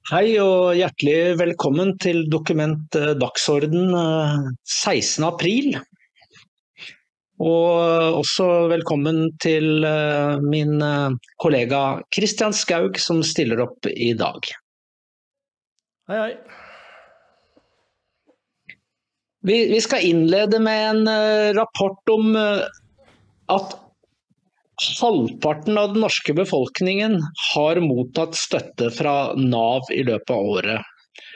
Hei og hjertelig velkommen til Dokument Dagsorden 16. april. Og også velkommen til min kollega Christian Skaug som stiller opp i dag. Hei, hei. Vi skal innlede med en rapport om at halvparten av den norske befolkningen har mottatt støtte fra NAV i løpet av året.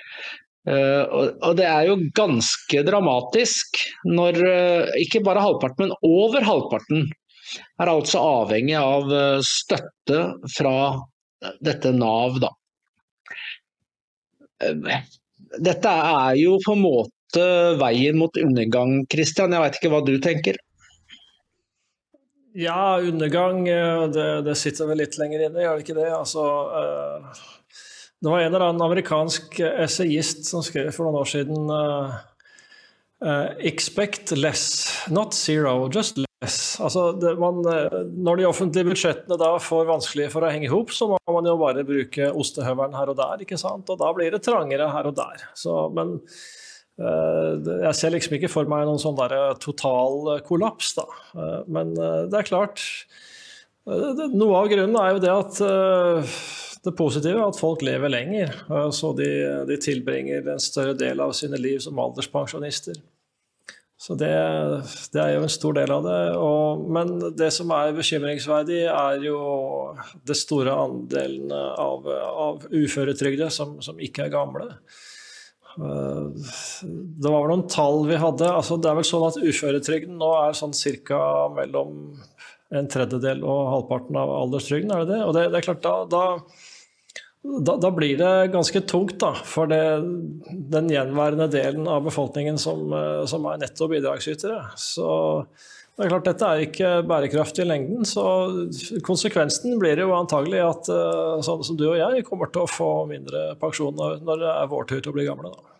Og det er jo ganske dramatisk når ikke bare halvparten, men over halvparten er altså avhengig av støtte fra dette NAV da. Dette er jo på en måte veien mot undergang, Christian. Jeg vet ikke hva du tenker. Ja, undergang, det sitter vel litt lenger inne, gjør det ikke det? Altså, det var en eller annen amerikansk essayist som skrev for noen år siden «Expect less, not zero, just less». Altså, når de offentlige budsjettene da får vanskelig for å henge ihop, så må man jo bare bruke ostehøvelen her og der, ikke sant? Og da blir det trangere her og der. Men jeg ser liksom ikke for meg noen sånn der total kollaps da. Men det er klart, noe av grunnen er jo det at det positive er at folk lever lenger, så de tilbringer en større del av sine liv som alderspensjonister. Så det er jo en stor del av det, men det som er bekymringsverdig er jo det store andelen av uføretrygde som ikke er gamle. Det var vel noen tall vi hadde, altså det er vel sånn at uføretrygden nå er sånn cirka mellom en tredjedel og halvparten av alderstrygden, er det det? Og det er klart, da blir det ganske tungt da, for den gjenværende delen av befolkningen som er netto bidragsytere. Så det er klart, dette er ikke bærekraftig i lengden, så konsekvensen blir jo antagelig at sånn som du og jeg kommer til å få mindre pensjon når det er vår tur til å bli gamle da.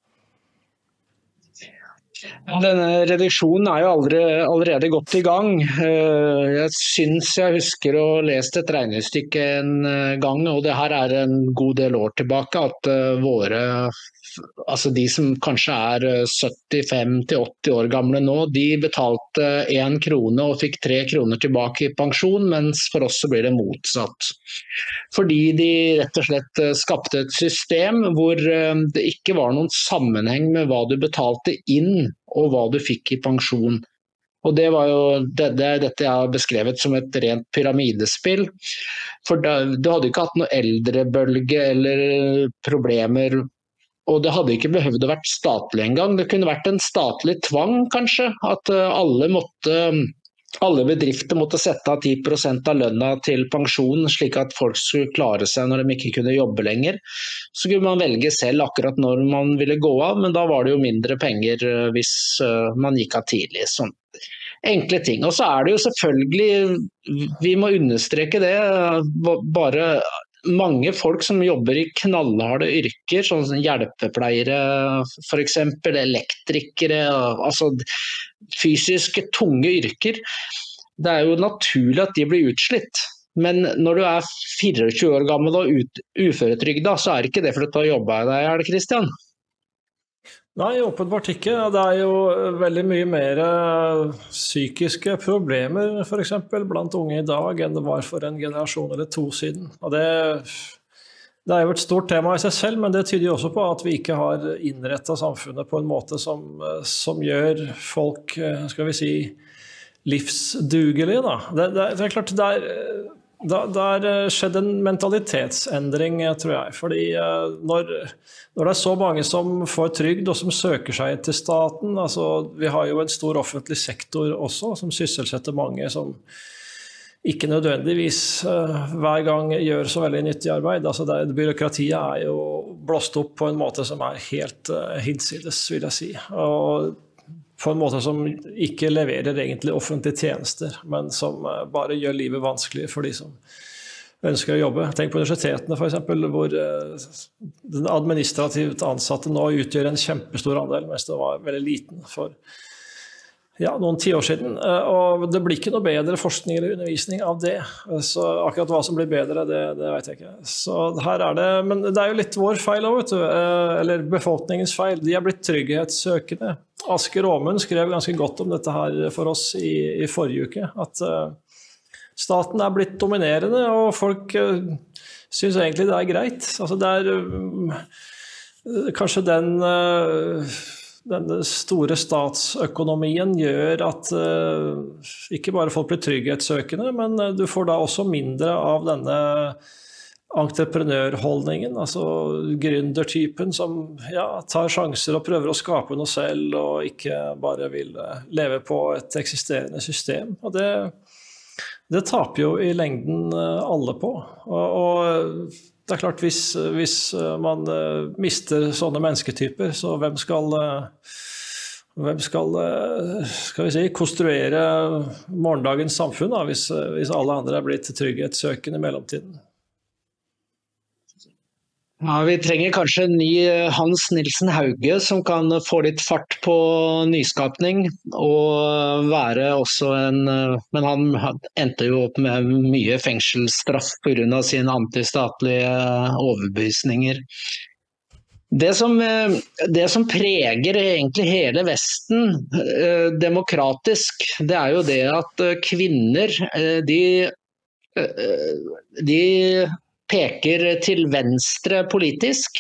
Denne reduksjonen er jo allerede gått i gang. Jeg synes jeg husker å lest et regnestykke en gang, og det her er en god del år tilbake, at altså de som kanskje er 75-80 år gamle nå, de betalte 1 krone og fikk 3 kroner tilbake i pensjon, mens for oss så blir det motsatt. Fordi de rett og slett skapte et system hvor det ikke var noen sammenheng med hva du betalte inn og hva du fikk i pensjon. Og det var jo dette jeg har beskrevet som et rent pyramidespill. For du hadde ikke hatt noe eldrebølge eller problemer, og det hadde ikke behøvd å vært statlig engang. Det kunne vært en statlig tvang kanskje, at alle bedrifter måtte sette av 10% av lønna til pensjon, slik at folk skulle klare seg når de ikke kunne jobbe lenger. Så kunne man velge selv akkurat når man ville gå av, men da var det jo mindre penger hvis man gikk av tidlig. Sånn enkle ting. Og så er det jo selvfølgelig, vi må understreke det, bare mange folk som jobber i knallharde yrker, sånn som hjelpepleiere for eksempel, elektrikere, altså fysisk tunge yrker. Det er jo naturlig at de blir utslitt. Men når du er 24 år gammel og uføretrygda, så er ikke det fordi du har jobbet deg, er det Christian? Nei, åpenbart ikke. Det er jo veldig mye mer psykiske problemer, for eksempel, blant unge i dag, enn det var for en generasjon eller to siden. Og det er jo et stort tema i seg selv, men det tyder jo også på at vi ikke har innrettet samfunnet på en måte som gjør folk, skal vi si, livsdugelige. Det er klart, det har skjedd en mentalitetsendring, tror jeg, fordi når det er så mange som får trygd og som søker seg til staten, altså vi har jo en stor offentlig sektor også som sysselsetter mange som ikke nødvendigvis hver gang gjør så veldig nyttig arbeid. Altså byråkratiet er jo blåst opp på en måte som er helt hinsides, vil jeg si, og på en måte som ikke leverer egentlig offentlige tjenester, men som bare gjør livet vanskelig for de som ønsker å jobbe. Tenk på universitetene for eksempel, hvor den administrativt ansatte nå utgjør en kjempestor andel, mens det var veldig liten for noen 10 år siden, og det blir ikke noe bedre forskning eller undervisning av det. Så akkurat hva som blir bedre, det vet jeg ikke. Så her det, men det jo litt vår feil også, vet du, eller befolkningens feil. De har blitt trygghetssøkende. Asker Aamund skrev ganske godt om dette her for oss i forrige uke, at staten blitt dominerende, og folk synes egentlig det greit. Altså kanskje denne store statsøkonomien gjør at ikke bare folk blir trygghetssøkende, men du får da også mindre av denne entreprenørholdningen, altså gründertypen som tar sjanser og prøver å skape noe selv, og ikke bare vil leve på et eksisterende system. Og det taper jo i lengden alle på. Og det klart, hvis man mister sånne mennesketyper, så hvem skal skal vi si, konstruere morgendagens samfunn da, hvis alle andre blitt trygghetssøkende i mellomtiden? Ja, vi trenger kanskje en ny Hans Nilsen Hauge som kan få litt fart på nyskapning og være også men han endte jo opp med mye fengselsstraff på grunn av sine antistatlige overbevisninger. Det som preger egentlig hele Vesten demokratisk, det jo det at kvinner, de peker til venstre politisk,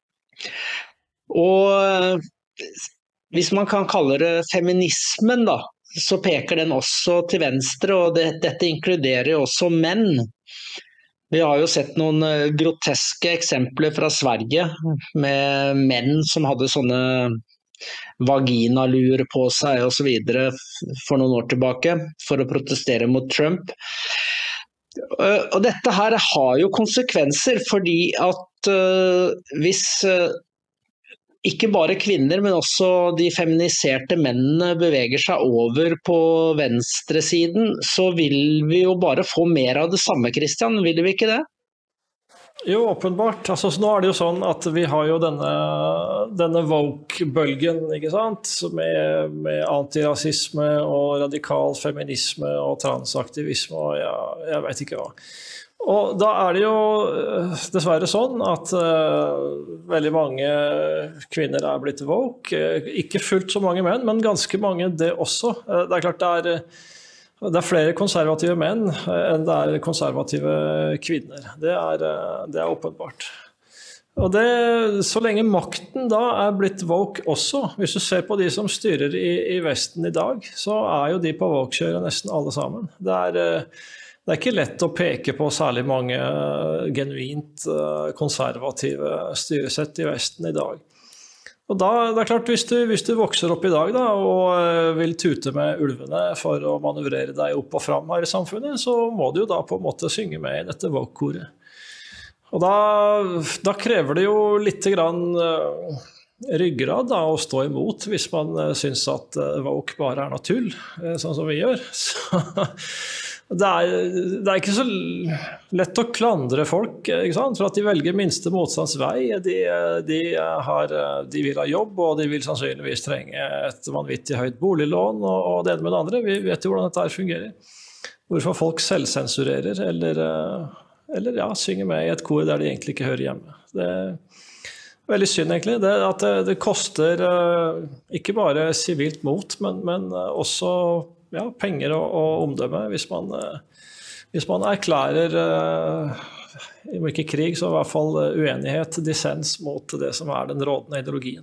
og hvis man kan kalle det feminismen da, så peker den også til venstre, og dette inkluderer jo også menn. Vi har jo sett noen groteske eksempler fra Sverige med menn som hadde sånne vaginalur på seg og så videre for noen år tilbake for å protestere mot Trump. Og dette her har jo konsekvenser, fordi at hvis ikke bare kvinner, men også de feminiserte mennene beveger seg over på venstresiden, så vil vi jo bare få mer av det samme, Christian, vil vi ikke det? Jo, åpenbart. Altså, så nå det jo sånn at vi har jo denne woke-bølgen, ikke sant? Med antirasisme og radikal feminisme og transaktivisme og jeg vet ikke hva. Og da det jo dessverre sånn at veldig mange kvinner blitt woke. Ikke fullt så mange menn, men ganske mange det også. Det klart det flere konservative menn enn det konservative kvinner. Det åpenbart. Og så lenge makten da blitt woke også, hvis du ser på de som styrer i Vesten i dag, så jo de på woke-kjøret nesten alle sammen. Det ikke lett å peke på særlig mange genuint konservative styresett i Vesten i dag. Og da det klart, hvis du vokser opp i dag da, og vil tute med ulvene for å manøvrere deg opp og fram her i samfunnet, så må du jo da på en måte synge med i dette woke-koret. Og da krever det jo litt grann ryggrad da, å stå imot hvis man synes at woke bare noe tull, sånn som vi gjør. Så det ikke så lett å klandre folk, ikke sant? For at de velger minste motstands vei. De vil ha jobb, og de vil sannsynligvis trenge et vanvittig høyt boliglån og det ene med det andre. Vi vet jo hvordan dette her fungerer. Hvorfor folk selvsensurerer eller synger med i et kor der de egentlig ikke hører hjemme. Det veldig synd egentlig, at det koster ikke bare sivilt mot, men også penger og omdømme hvis man erklærer om ikke krig, så i hvert fall uenighet, dissens mot det som den rådende ideologien.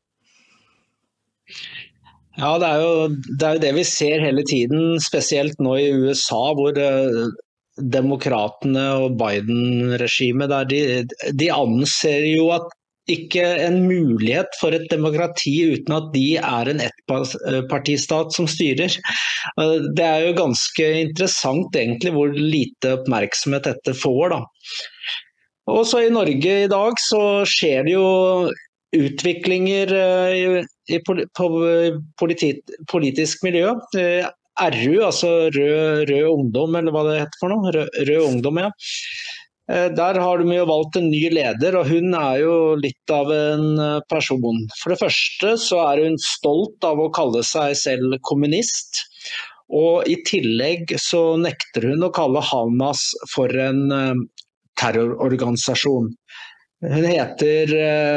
Ja, det jo det vi ser hele tiden, spesielt nå i USA, hvor demokratene og Biden-regimet, de anser jo at ikke en mulighet for et demokrati uten at de en ettpartistat som styrer. Det jo ganske interessant egentlig hvor lite oppmerksomhet dette får da. Og så i Norge i dag så skjer det jo utviklinger på politisk miljø. RU, altså Rød Ungdom, eller hva det heter for noe, Rød Ungdom, Der har de jo valgt en ny leder, og hun er jo litt av en person. For det første så er hun stolt av å kalle seg selv kommunist, og i tillegg så nekter hun å kalle Hamas for en terrororganisasjon. Hun heter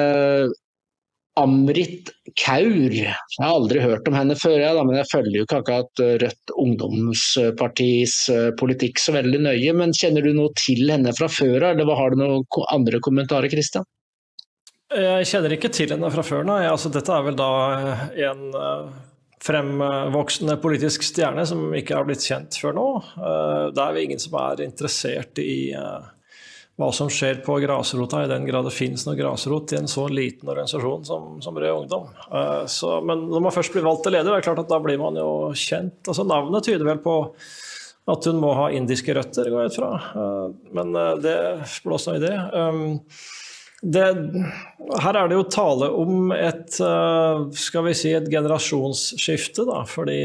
Amrit Kaur. Jeg har aldri hørt om henne før, men jeg følger jo ikke akkurat Rødt ungdomspartis politikk så veldig nøye. Men kjenner du noe til henne fra før, eller har du noen andre kommentarer, Christian? Jeg kjenner ikke til henne fra før, nei. Altså, dette er vel da en fremvoksende politisk stjerne som ikke har blitt kjent før nå. Det er jo ingen som er interessert i hva som skjer på grasrota, i den grad det finnes noe grasrot i en så liten organisasjon som Rød Ungdom. Men når man først blir valgt til leder, det er klart at da blir man jo kjent. Altså, navnet tyder vel på at hun må ha indiske røtter, går jeg ut fra. Men det blåser i det. Her er det jo tale om et, skal vi si, et generasjonsskifte, da, fordi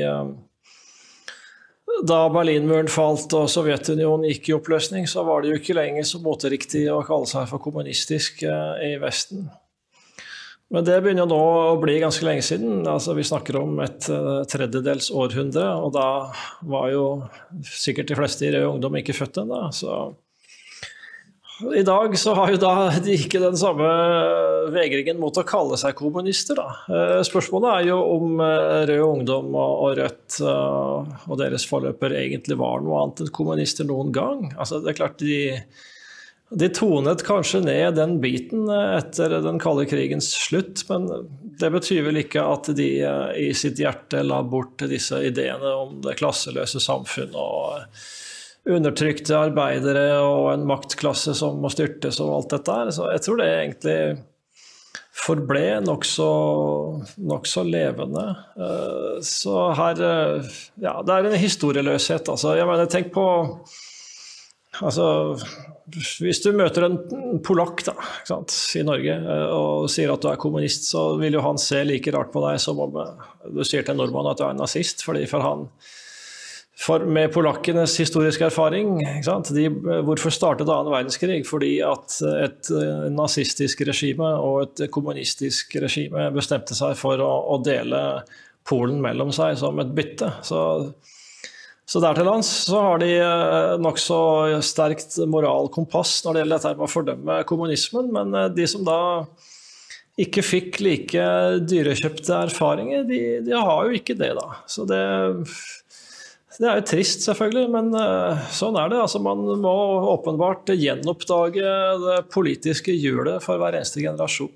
da Berlinmuren falt og Sovjetunionen gikk i oppløsning, så var det jo ikke lenger så moteriktig å kalle seg for kommunistisk i Vesten. Men det begynner jo nå å bli ganske lenge siden. Altså, vi snakker om et tredjedels århundre, og da var jo sikkert de fleste i Rød Ungdom ikke født ennå. Så i dag så har jo da de ikke den samme vegringen mot å kalle seg kommunister, da. Spørsmålet er jo om Rød Ungdom og Rødt og deres forløper egentlig var noe annet enn kommunister noen gang. Altså, det er klart de tonet kanskje ned den biten etter den kalde krigens slutt, men det betyr vel ikke at de i sitt hjerte la bort disse ideene om det klasseløse samfunn og undertrykte arbeidere og en maktklasse som må styrtes og alt dette her. Så jeg tror det egentlig forble nok så levende. Så her, ja, det er en historieløshet. Altså, jeg mener, tenk på, altså, hvis du møter en polakk da, ikke sant, i Norge og sier at du er kommunist, så vil jo han se like rart på deg som om du sier til en nordmann at du er en nazist, fordi med polakkenes historiske erfaring, ikke sant? Hvorfor startet annen verdenskrig? Fordi at et nazistisk regime og et kommunistisk regime bestemte seg for å dele Polen mellom seg som et bytte. Så der til lands så har de nok så sterkt moralkompass når det gjelder dette med å fordømme kommunismen, men de som da ikke fikk like dyrekjøpte erfaringer, de har jo ikke det da. Så det er jo trist selvfølgelig, men sånn er det. Altså, man må åpenbart gjenoppdage det politiske hjulet for hver eneste generasjon.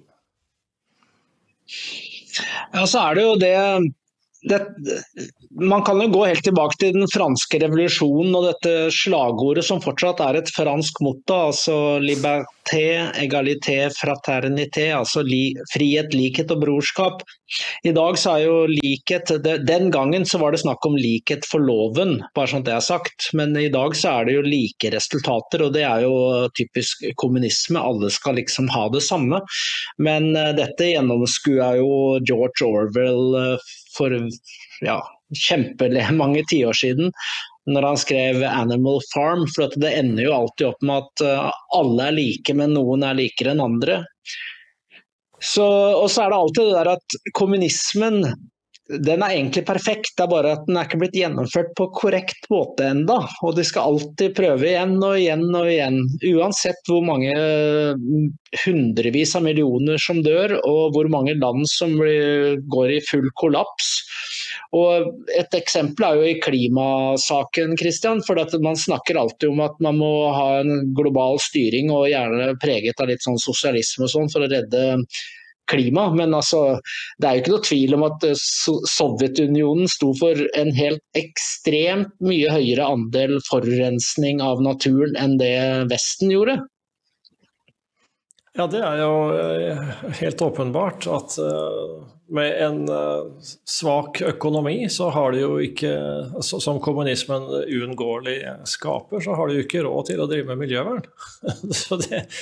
Ja, så er det jo det man kan jo gå helt tilbake til den franske revolusjonen og dette slagordet som fortsatt er et fransk motto, altså liberté, égalité, fraternité, altså frihet, likhet og brorskap. I dag så er jo likhet, den gangen så var det snakk om likhet for loven, bare sånn det er sagt, men i dag så er det jo like resultater, og det er jo typisk kommunisme, alle skal liksom ha det samme, men dette gjennomskuer jo George Orwell for mange tiår siden, når han skrev Animal Farm, for at det ender jo alltid opp med at alle er like, men noen er likere enn andre. Og så er det alltid det der at kommunismen, den er egentlig perfekt, det er bare at den er ikke blitt gjennomført på korrekt måte enda, og de skal alltid prøve igjen og igjen og igjen, uansett hvor mange hundrevis av millioner som dør, og hvor mange land som går i full kollaps. Og et eksempel er jo i klimasaken, Christian, for at man snakker alltid om at man må ha en global styring og gjerne preget av litt sånn sosialisme og sånn for å redde klima, men altså, det er jo ikke noe tvil om at Sovjetunionen sto for en helt ekstremt mye høyere andel forurensning av naturen enn det Vesten gjorde. Ja, det er jo helt åpenbart at med en svak økonomi så har de jo ikke, som kommunismen uunngåelig skaper, så har de jo ikke råd til å drive med miljøvern. Så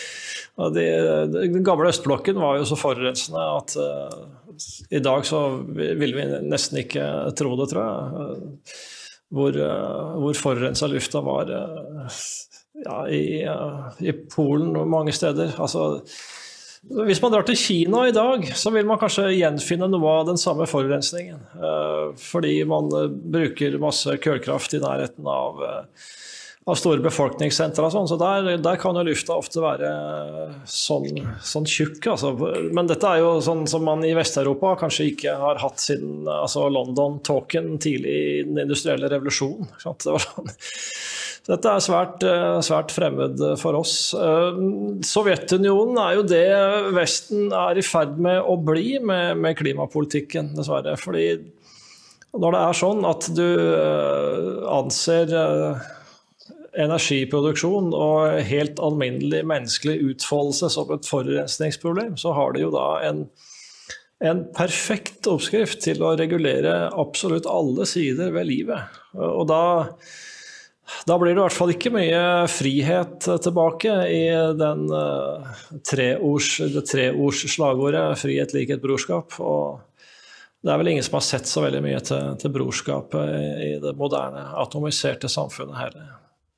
den gamle østblokken var jo så forurensende at i dag så vil vi nesten ikke tro det, tror jeg. Hvor forurenset lufta var i Polen og mange steder. Altså, hvis man drar til Kina i dag, så vil man kanskje gjenfinne noe av den samme forurensningen. Fordi man bruker masse kølkraft i nærheten av store befolkningssentre og sånn, så der kan jo lufta ofte være sånn tjukk. Altså. Men dette er jo sånn som man i Vest-Europa kanskje ikke har hatt siden London-talken tidlig i den industrielle revolusjonen. Det var sånn. Dette er svært fremmed for oss. Sovjetunionen er jo det Vesten er i ferd med å bli med klimapolitikken, dessverre. Fordi når det er sånn at du anser energiproduksjon og helt alminnelig menneskelig utfoldelse som et forurensningsproblem, så har det jo da en perfekt oppskrift til å regulere absolutt alle sider ved livet. Og da blir det i hvert fall ikke mye frihet tilbake i det treords slagordet frihet, likhet, brorskap. Og det er vel ingen som har sett så veldig mye til brorskapet i det moderne, atomiserte samfunnet heller.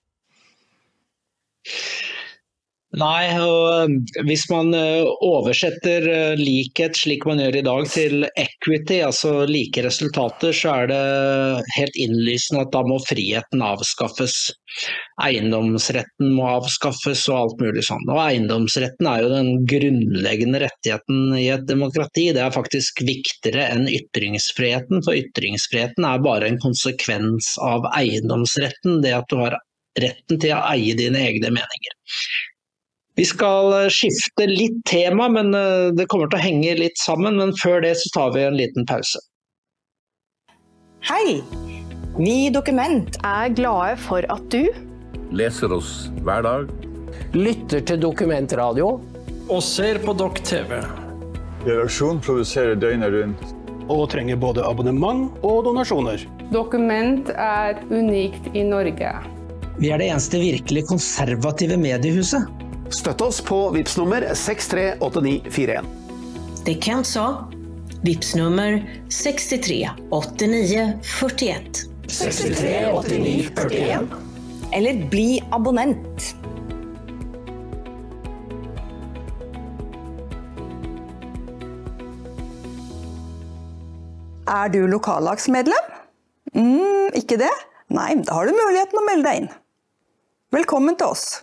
Nei, og hvis man oversetter likhet slik man gjør i dag til equity, altså like resultater, så er det helt innlysende at da må friheten avskaffes. Eiendomsretten må avskaffes og alt mulig sånn. Og eiendomsretten er jo den grunnleggende rettigheten i et demokrati. Det er faktisk viktigere enn ytringsfriheten, for ytringsfriheten er bare en konsekvens av eiendomsretten, det at du har retten til å eie dine egne meninger. Vi skal skifte litt tema, men det kommer til å henge litt sammen, men før det så tar vi en liten pause. Hei! Vi i Dokument er glade for at du leser oss hver dag, lytter til Dokumentradio og ser på Dok TV. Redaksjon produserer døgnet rundt og trenger både abonnement og donasjoner. Dokument er unikt i Norge. Vi er det eneste virkelig konservative mediehuset. Støtt oss på Vipps-nummer 638941. Det Kent sa. Vipps-nummer 638941. 638941. Eller bli abonnent. Er du lokallagsmedlem? Ikke det? Nei, da har du muligheten å melde deg inn. Velkommen til oss.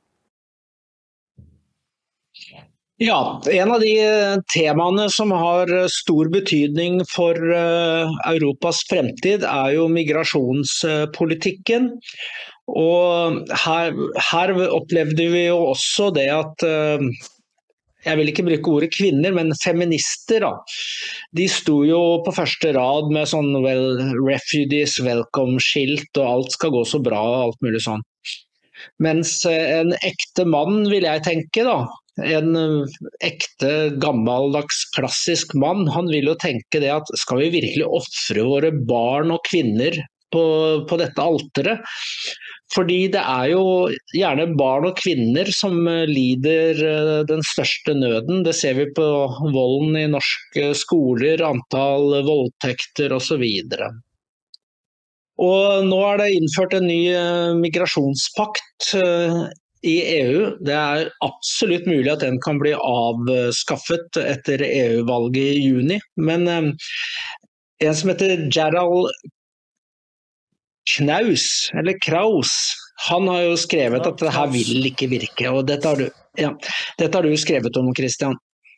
Ja, en av de temaene som har stor betydning for Europas fremtid er jo migrasjonspolitikken. Og her opplevde vi jo også det at, jeg vil ikke bruke ordet kvinner, men feminister da. De sto jo på første rad med sånn refugees welcome-skilt og alt skal gå så bra og alt mulig sånn. Mens en ekte mann vil jeg tenke da, en ekte gammeldags klassisk mann, han vil jo tenke det at skal vi virkelig offre våre barn og kvinner på dette alteret? Fordi det er jo gjerne barn og kvinner som lider den største nøden. Det ser vi på volden i norske skoler, antall voldtekter og så videre. Og nå er det innført en ny migrasjonspakt i EU. Det er absolutt mulig at den kan bli avskaffet etter EU-valget i juni. Men en som heter Gerald Kraus, han har jo skrevet at det her vil ikke virke, og dette har du skrevet om, Christian.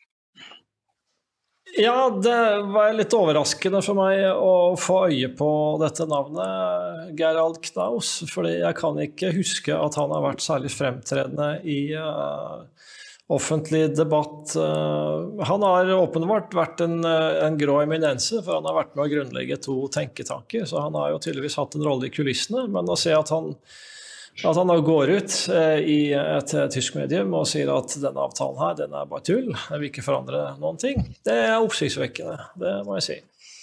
Ja, det var litt overraskende for meg å få øye på dette navnet, Gerald Knaus, fordi jeg kan ikke huske at han har vært særlig fremtredende i offentlig debatt. Han har åpenbart vært en grå eminense, for han har vært med å grunnlegge 2 tenketanker, så han har jo tydeligvis hatt en rolle i kulissene, men å se at han nå går ut i et tysk medium og sier at denne avtalen her, den er bare tull, den vil ikke forandre noen ting. Det er oppsiktsvekkende, det må jeg si.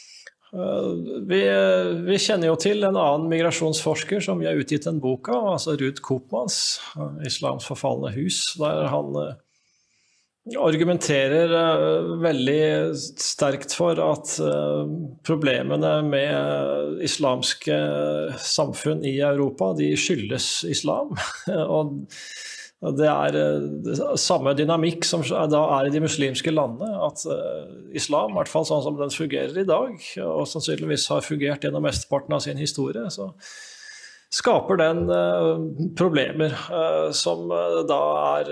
Vi kjenner jo til en annen migrasjonsforsker som vi har utgitt en bok av, altså Ruud Koopmans, Islams forfalne hus, der han argumenterer veldig sterkt for at problemene med islamske samfunn I Europa, de skyldes islam. Og det samme dynamikk som da I de muslimske landene, at islam, I hvert fall sånn som den fungerer I dag, og sannsynligvis har fungert gjennom mesteparten av sin historie, så skaper den problemer som da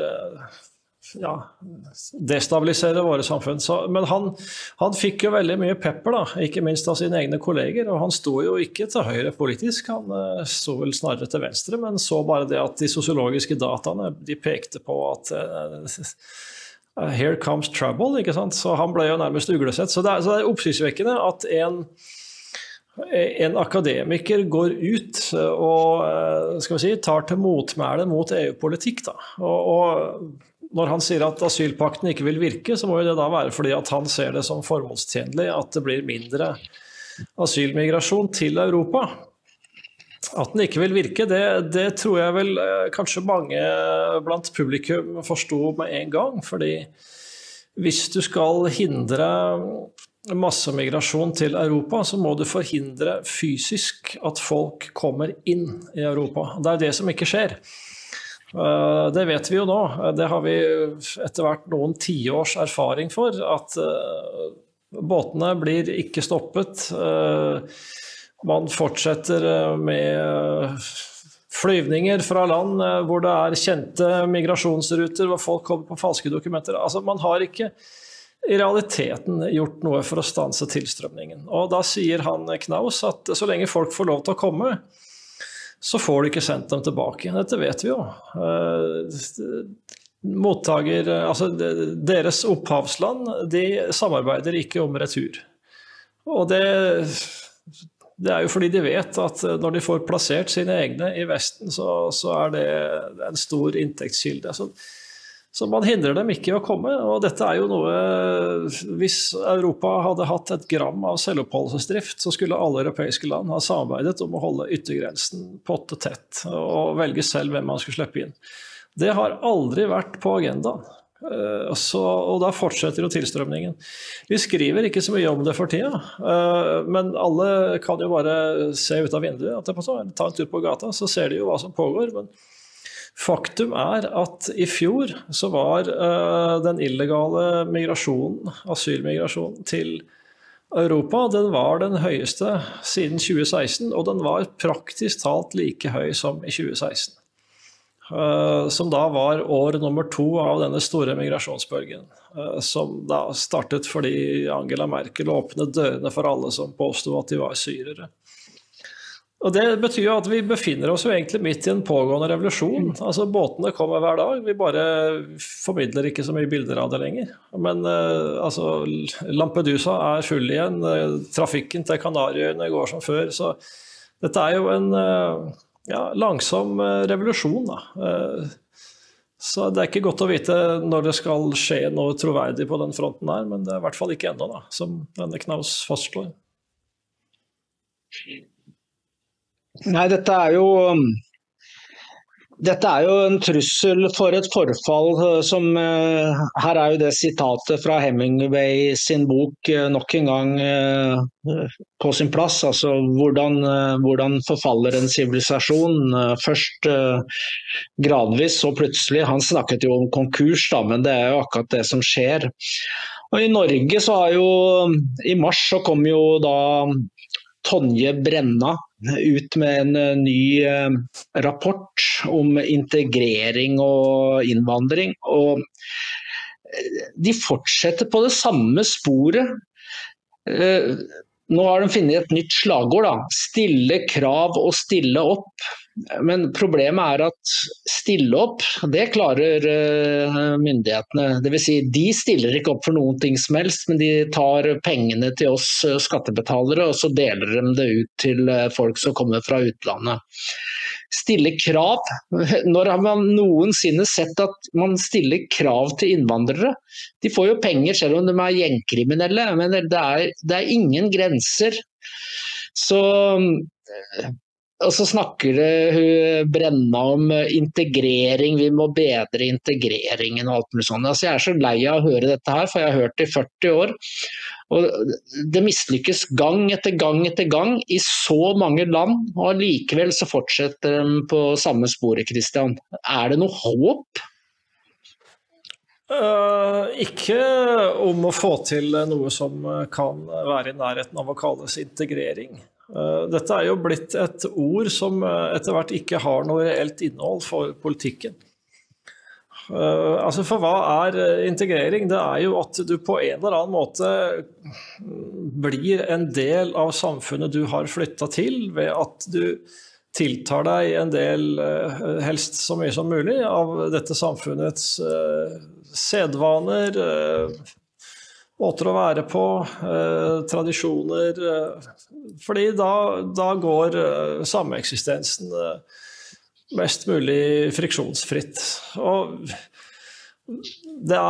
destabiliserer våre samfunn. Men han fikk jo veldig mye pepper da, ikke minst av sine egne kolleger, og han sto jo ikke til høyre politisk, han sto vel snarere til venstre, men så bare det at de sosiologiske dataene, de pekte på at here comes trouble, ikke sant? Så han ble jo nærmest uglesett. Så det oppsiktsvekkende at en akademiker går ut og skal vi si, tar til motmæle mot EU-politikk da, og når han sier at asylpakten ikke vil virke, så må jo det da være fordi at han ser det som formålstjenlig at det blir mindre asylmigrasjon til Europa. At den ikke vil virke, det tror jeg vel kanskje mange blant publikum forstod med en gang, fordi hvis du skal hindre massemigrasjon til Europa, så må du forhindre fysisk at folk kommer inn I Europa. Det det som ikke skjer. Det vet vi jo nå, det har vi etter hvert noen 10 års erfaring for, at båtene blir ikke stoppet, man fortsetter med flyvninger fra land hvor det kjente migrasjonsruter, hvor folk kommer på falske dokumenter, altså man har ikke I realiteten gjort noe for å stanse tilstrømningen, og da sier han Knaus at så lenge folk får lov til å komme, så får du ikke sendt dem tilbake. Dette vet vi jo. Mottager, altså deres opphavsland, de samarbeider ikke om retur. Og det jo fordi de vet at når de får plassert sine egne I Vesten, så det en stor inntektskilde. Så man hindrer dem ikke I å komme, og dette jo noe, hvis Europa hadde hatt et gram av selvoppholdelsesdrift, så skulle alle europeiske land ha samarbeidet om å holde yttergrensen potte tett, og velge selv hvem man skulle slippe inn. Det har aldri vært på agendaen, og da fortsetter jo tilstrømningen. Vi skriver ikke så mye om det for tida, men alle kan jo bare se ut av vinduet, ta en tur på gata, så ser de jo hva som pågår, men faktum at I fjor så var den illegale migrasjonen, asylmigrasjonen til Europa, den var den høyeste siden 2016, og den var praktisk talt like høy som I 2016. Som da var år nummer 2 av denne store migrasjonsbølgen, som da startet fordi Angela Merkel åpnet dørene for alle som påstod at de var syrere. Og det betyr jo at vi befinner oss jo egentlig midt I en pågående revolusjon. Altså båtene kommer hver dag, vi bare formidler ikke så mye bilder av det lenger. Men altså, Lampedusa full igjen, trafikken til Kanariøyene går som før, så dette jo en langsom revolusjon da. Så det ikke godt å vite når det skal skje noe troverdig på den fronten her, men det I hvert fall ikke enda da, som denne Knaus fastslår. Nei, dette jo en trussel for et forfall som, her jo det sitatet fra Hemingway sin bok nok en gang på sin plass, altså hvordan forfaller en sivilisasjon, først gradvis og plutselig, han snakket jo om konkurs da, men det jo akkurat det som skjer. Og I Norge så jo, I mars så kom jo da Tonje Brenna ut med en ny rapport om integrering og innvandring, og de fortsetter på det samme sporet. Nå har de funnet et nytt slagord da, stille krav og stille opp. Men problemet at stille opp, det klarer myndighetene. Det vil si, de stiller ikke opp for noen ting som helst, men de tar pengene til oss skattebetalere, og så deler de det ut til folk som kommer fra utlandet. Stille krav. Når har man noensinne sett at man stiller krav til innvandrere? De får jo penger selv om de gjengkriminelle, men det ingen grenser. Så Og så snakker hun Brenna om integrering, vi må bedre integreringen og alt mulig sånt. Altså, jeg så lei av å høre dette her, for jeg har hørt det i 40 år. Og det mislykkes gang etter gang etter gang i så mange land, og likevel så fortsetter de på samme sporet, Kristian. Er det noe håp? Ikke om å få til noe som kan være i nærheten av å kalles integrering. Dette jo blitt et ord som etter hvert ikke har noe reelt innhold for politikken. Altså, for hva integrering? Det jo at du på en eller annen måte blir en del av samfunnet du har flyttet til, ved at du tiltar deg en del, helst så mye som mulig, av dette samfunnets sedvaner, måter å være på, tradisjoner, fordi da går sameksistensen mest mulig friksjonsfritt. Og det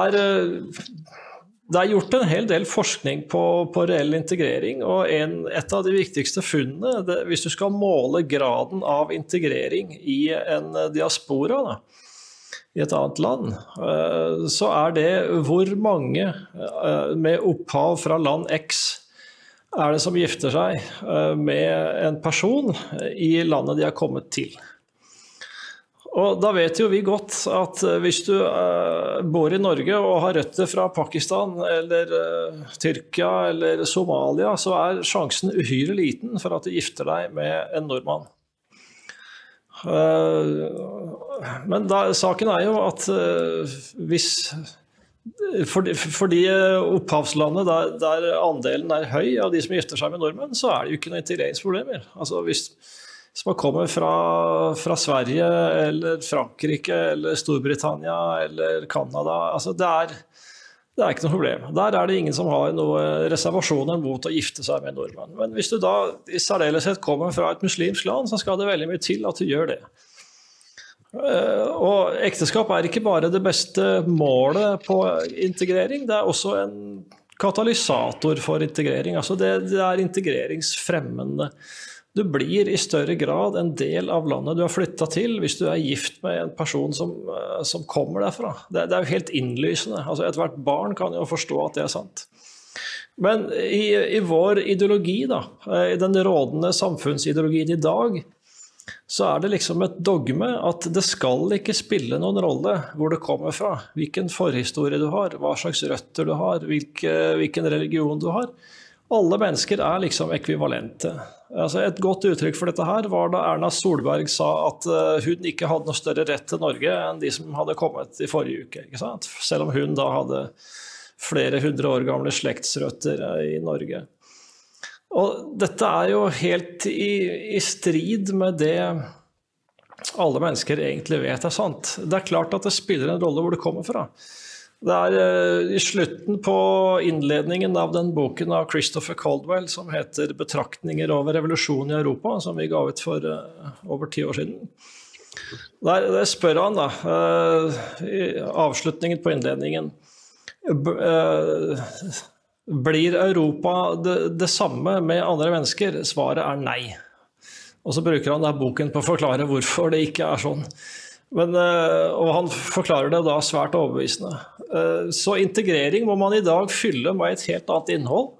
gjort en hel del forskning på reell integrering, og et av de viktigste funnene, hvis du skal måle graden av integrering i en diaspora da, i et annet land, så det hvor mange med opphav fra land X det som gifter seg med en person i landet de har kommet til. Og da vet jo vi godt at hvis du bor i Norge og har røtter fra Pakistan eller Tyrkia eller Somalia, så sjansen uhyre liten for at du gifter deg med en nordmann. Men saken jo at hvis fordi opphavslandet der andelen høy av de som gifter seg med nordmenn, så det jo ikke noen integreringsproblemer. Altså hvis man kommer fra Sverige eller Frankrike eller Storbritannia eller Kanada, altså det ikke noe problem. Der det ingen som har noen reservasjoner mot å gifte seg med nordmenn. Men hvis du da i særdeleshet kommer fra et muslimsk land, så skal det veldig mye til at du gjør det. Og ekteskap ikke bare det beste målet på integrering, det også en katalysator for integrering. Altså det integreringsfremmende. Du blir i større grad en del av landet du har flyttet til hvis du gift med en person som kommer derfra. Det jo helt innlysende. Altså ethvert barn kan jo forstå at det sant. Men i vår ideologi, da, i den rådende samfunnsideologien i dag, så det liksom et dogme at det skal ikke spille noen rolle hvor det kommer fra, hvilken forhistorie du har, hva slags røtter du har, hvilken religion du har. Alle mennesker liksom ekvivalente. Altså et godt uttrykk for dette her var da Erna Solberg sa at hun ikke hadde noe større rett til Norge enn de som hadde kommet i forrige uke, ikke sant? Selv om hun da hadde flere 100 år gamle slektsrøtter i Norge. Og dette jo helt i strid med det alle mennesker egentlig vet sant. Det klart at det spiller en rolle hvor det kommer fra. Det i slutten på innledningen av den boken av Christopher Caldwell som heter «Betraktninger over revolusjonen i Europa», som vi ga ut for over 10 år siden. Der spør han da, i avslutningen på innledningen, blir Europa det samme med andre mennesker? Svaret nei. Og så bruker han da boken på å forklare hvorfor det ikke sånn. Og han forklarer det da svært overbevisende. Så integrering må man i dag fylle med et helt annet innhold.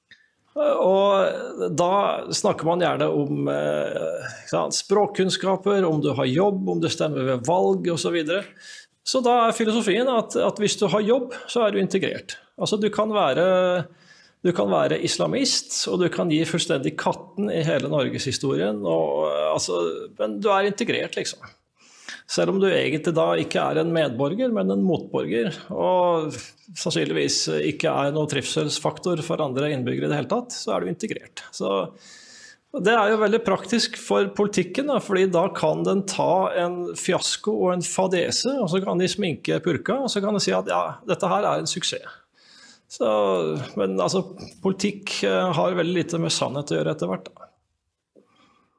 Og da snakker man gjerne om språkkunnskaper, om du har jobb, om du stemmer ved valg og så videre. Så da filosofien at hvis du har jobb, så du integrert. Altså du kan være islamist, og du kan gi fullstendig katten i hele Norgeshistorien, men du integrert liksom. Selv om du egentlig da ikke en medborger, men en motborger, og sannsynligvis ikke noen trivselsfaktor for andre innbyggere i det hele tatt, så du integrert. Så det jo veldig praktisk for politikken, da, fordi da kan den ta en fiasko og en fadese, og så kan de sminke purka, og så kan de si at ja, dette her en suksess. Men altså, politikk har veldig lite med sannhet å gjøre etter hvert da.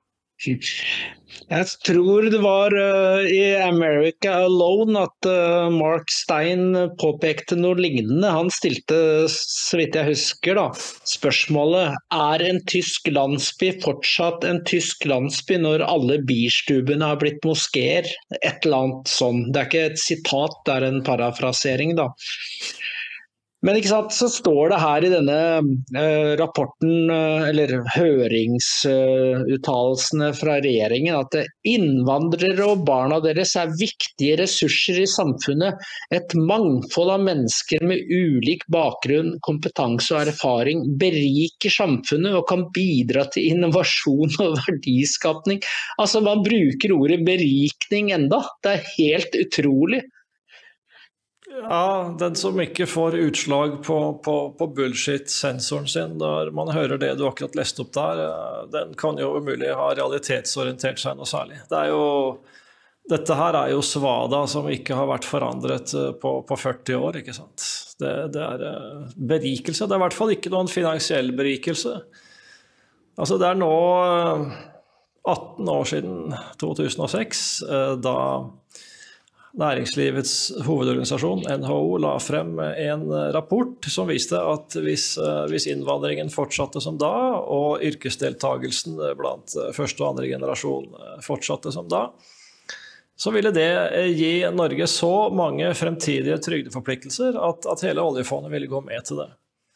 Jeg tror det var i America Alone at Mark Stein påpekte noe lignende. Han stilte, så vidt jeg husker, spørsmålet: er en tysk landsby fortsatt en tysk landsby når alle bistubene har blitt moskéer? Et eller annet sånn. Det er ikke et sitat, det er en parafrasering da. Men ikke sant, så står det her i denne rapporten, eller høringsuttalelsene fra regjeringen, at innvandrere og barna deres er viktige ressurser i samfunnet. Et mangfold av mennesker med ulik bakgrunn, kompetanse og erfaring beriker samfunnet og kan bidra til innovasjon og verdiskapning. Altså, man bruker ordet berikning enda. Det er helt utrolig. Ja, den som ikke får utslag på bullshit-sensoren sin, der man hører det du akkurat leste opp der, den kan jo umulig ha realitetsorientert seg noe særlig. Dette her er jo svada som ikke har vært forandret på 40 år, ikke sant? Det er berikelse, det er i hvert fall ikke noen finansiell berikelse. Altså det er nå 18 år siden 2006, da Næringslivets hovedorganisasjon, NHO, la frem en rapport som viste at hvis innvandringen fortsatte som da, og yrkesdeltagelsen blant første og andre generasjon fortsatte som da, så ville det gi Norge så mange fremtidige trygdeforpliktelser at hele oljefondet ville gå med til det.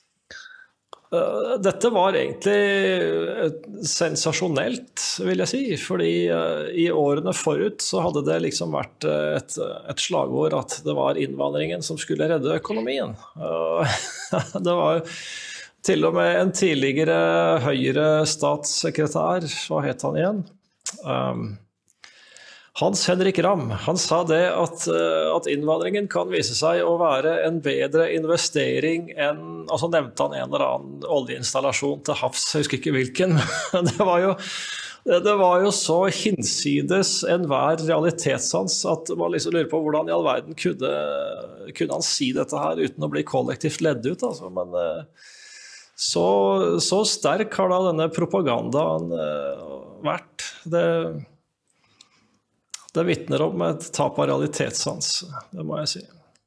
Dette var egentlig sensasjonelt, vil jeg si, fordi i årene forut så hadde det liksom vært et slagord at det var innvandringen som skulle redde økonomien. Det var jo til og med en tidligere høyre statssekretær, hva het han igjen? Hans Henrik Ramm, han sa det at innvandringen kan vise seg å være en bedre investering enn, altså nevnte han en eller annen oljeinstallasjon til havs, jeg husker ikke hvilken, men det var jo så hinsides enhver realitetssans at man liksom lurer på hvordan i all verden kunne han si dette her uten å bli kollektivt ledd ut, altså, men så sterk har da denne propagandaen vært. Det vittner om et tap av realitetssans, det må jeg si.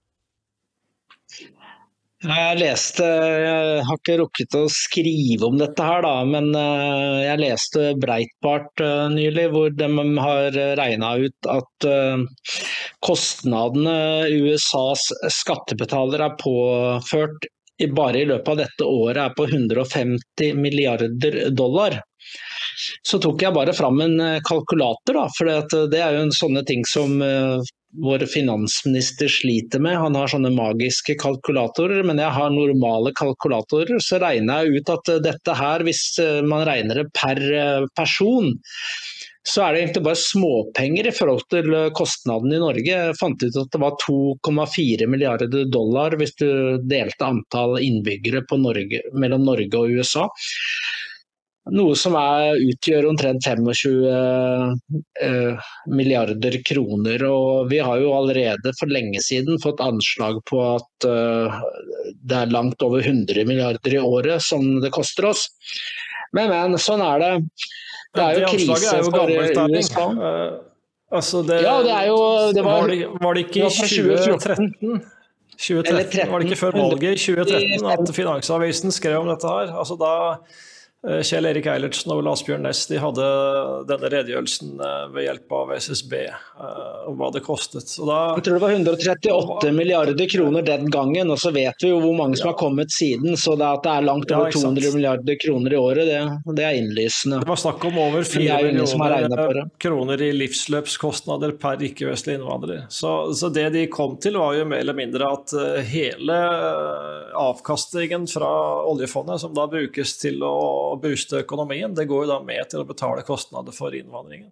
Jeg har ikke rukket å skrive om dette her da, men jeg leste Breitbart nylig, hvor de har regnet ut at kostnadene USAs skattebetalere er påført bare i løpet av dette året er på $150 milliarder. Så tok jeg bare fram en kalkulator da, for det er jo en sånne ting som vår finansminister sliter med. Han har sånne magiske kalkulatorer, men jeg har normale kalkulatorer, så regner jeg ut at dette her, hvis man regner det per person, så er det egentlig bare småpenger i forhold til kostnaden i Norge. Jeg fant ut at det var $2,4 milliarder hvis du delte antall innbyggere mellom Norge og USA. Noe som utgjør omtrent 25 milliarder kroner, og vi har jo allerede for lenge siden fått anslag på at det er langt over 100 milliarder i året som det koster oss. Men sånn er det. Det er jo krise for USA. Altså var det ikke i 2013? 2013 var det ikke før valget i 2013 at Finansavisen skrev om dette her? Altså da Kjell Erik Eilertsen og Asbjørn Næss, de hadde denne redegjørelsen ved hjelp av SSB om hva det kostet. Jeg tror det var 138 milliarder kroner den gangen, og så vet vi jo hvor mange som har kommet siden, så det at det er langt over 200 milliarder kroner i året, det er innlysende. Det var snakk om over 4 millioner kroner i livsløpskostnader per ikke-vestlig innvandrer. Så det de kom til var jo mer eller mindre at hele avkastningen fra oljefondet, som da brukes til å booste økonomien, det går jo da med til å betale kostnader for innvandringen.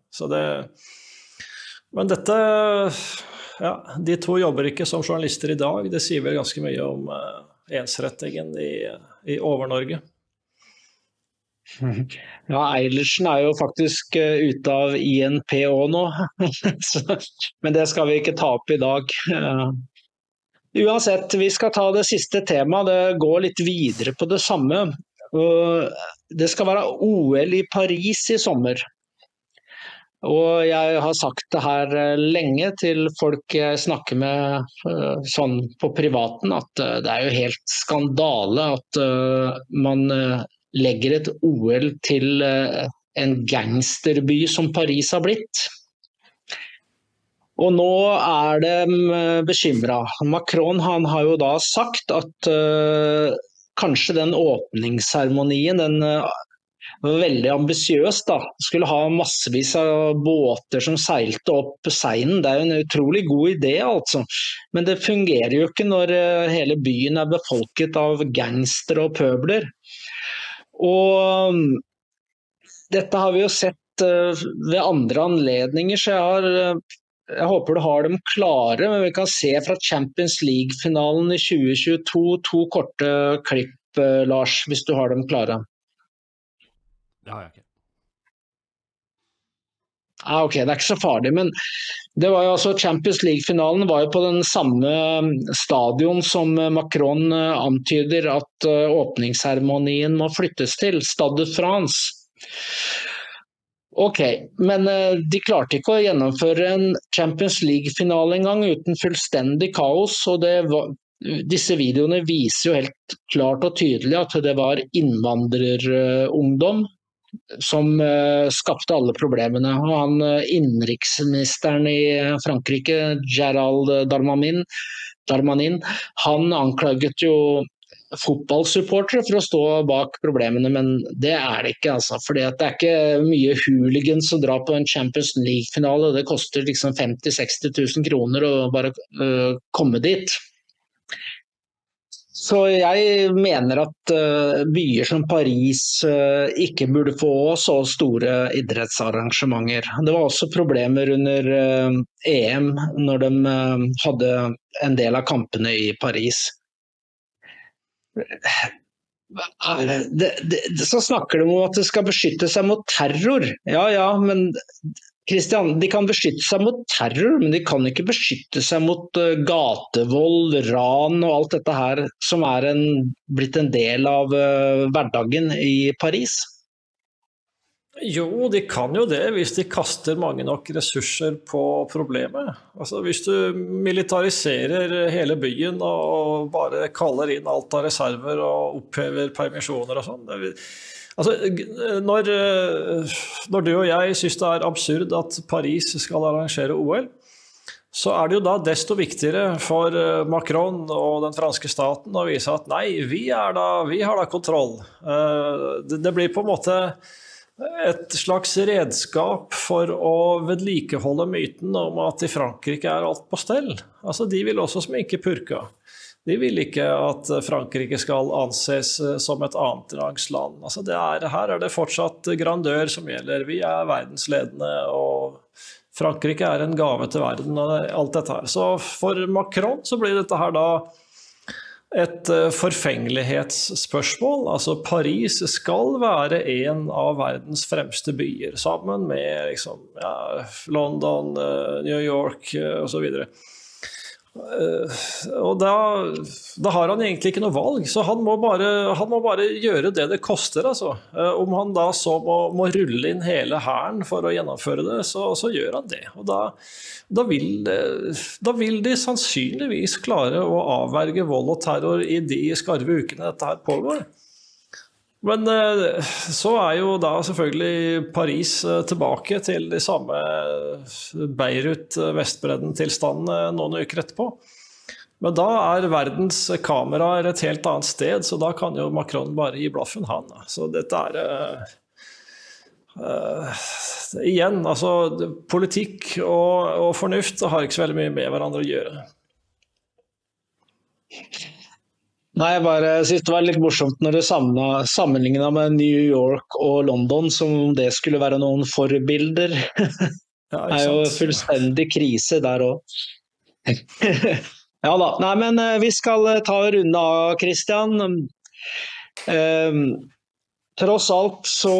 Men dette, de to jobber ikke som journalister i dag, det sier vel ganske mye om ensrettingen i Over-Norge. Ja, Eilertsen er jo faktisk ute av INPO nå, men det skal vi ikke ta opp i dag. Uansett, vi skal ta det siste temaet, det går litt videre på det samme. Det skal være OL i Paris i sommer. Og jeg har sagt det her lenge til folk jeg snakker med sånn på privaten, at det er jo helt skandale at man legger et OL til en gangsterby som Paris har blitt. Og nå er de bekymret. Macron han har jo da sagt at kanskje den åpningsseremonien, den var veldig ambisiøs da. Skulle ha massevis av båter som seilte opp Seinen. Det er jo en utrolig god idé altså. Men det fungerer jo ikke når hele byen er befolket av gangster og pøbler. Og dette har vi jo sett ved andre anledninger, så jeg håper du har dem klare, men vi kan se fra Champions League-finalen i 2022, 2 korte klipp, Lars, hvis du har dem klare. Det har jeg ikke. Ok, det er ikke så farlig, men det var jo altså Champions League-finalen var jo på den samme stadion som Macron antyder at åpningsseremonien må flyttes til, Stade de France. Ok, men de klarte ikke å gjennomføre en Champions League-finale en gang uten fullstendig kaos, og disse videoene viser jo helt klart og tydelig at det var innvandrerungdom som skapte alle problemene. Og han innenriksministeren i Frankrike, Gérald Darmanin, han anklaget jo fotballsupportere for å stå bak problemene, men det er det ikke altså, fordi at det er ikke mye hooligans som drar på en Champions League-finale, det koster liksom 50-60 000 kroner å bare komme dit. Så jeg mener at byer som Paris ikke burde få så store idrettsarrangementer. Det var også problemer under EM når de hadde en del av kampene i Paris. Så snakker de om at det skal beskytte seg mot terror. Ja, men Kristian, de kan beskytte seg mot terror, men de kan ikke beskytte seg mot gatevold, ran og alt dette her som er blitt en del av hverdagen i Paris. Jo, de kan jo det hvis de kaster mange nok ressurser på problemet. Altså, hvis du militariserer hele byen og bare kaller inn alt av reserver og opphever permisjoner og sånn. Altså, når du og jeg synes det er absurd at Paris skal arrangere OL, så er det jo da desto viktigere for Macron og den franske staten å vise at nei, vi har da kontroll. Det blir på en måte et slags redskap for å vedlikeholde myten om at i Frankrike er alt på stell. Altså, de vil også sminke purka. De vil ikke at Frankrike skal anses som et annenrangs land. Altså, her er det fortsatt grandør som gjelder. Vi er verdensledende, og Frankrike er en gave til verden og alt dette her. Så for Macron så blir dette her da et forfengelighetsspørsmål. Altså Paris skal være en av verdens fremste byer, sammen med London, New York og så videre. Og da har han egentlig ikke noe valg, så han må bare gjøre det koster, altså. Om han da så må rulle inn hele hæren for å gjennomføre det, så gjør han det. Og da vil de sannsynligvis klare å avverge vold og terror i de skarve ukene dette her pågår. Men så er jo da selvfølgelig Paris tilbake til de samme Beirut-Vestbredden-tilstandene noen uker etterpå. Men da er verdens kameraer et helt annet sted, så da kan jo Macron bare gi blaffen han. Så dette igjen, altså politikk og fornuft har ikke så veldig mye med hverandre å gjøre. Nei, jeg bare synes det var litt morsomt når du sammenlignet med New York og London, som om det skulle være noen forbilder. Det er jo fullstendig krise der også. Ja da, nei, men vi skal ta en runde av, Kristian. Tross alt så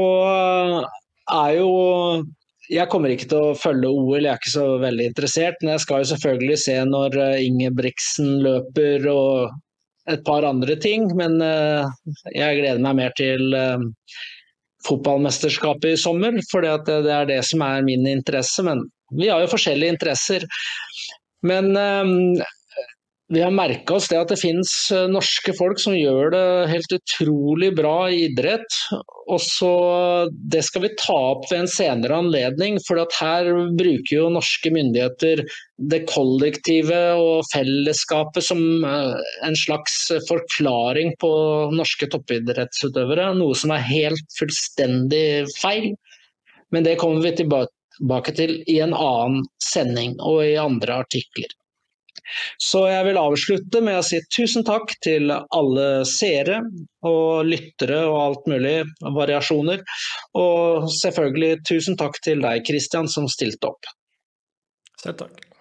jeg kommer ikke til å følge OL, jeg er ikke så veldig interessert, men jeg skal jo selvfølgelig se når Ingebrigtsen løper og et par andre ting, men jeg gleder meg mer til fotballmesterskapet I sommer, for det det som min interesse, men vi har jo forskjellige interesser. Men vi har merket oss det at det finnes norske folk som gjør det helt utrolig bra I idrett, og så det skal vi ta opp ved en senere anledning, for at her bruker jo norske myndigheter det kollektive og fellesskapet som en slags forklaring på norske toppidrettsutøvere, noe som helt fullstendig feil, men det kommer vi tilbake til I en annen sending og I andre artikler. Så jeg vil avslutte med å si tusen takk til alle seere og lyttere og alt mulig variasjoner, og selvfølgelig tusen takk til deg, Christian, som stilte opp. Selv takk.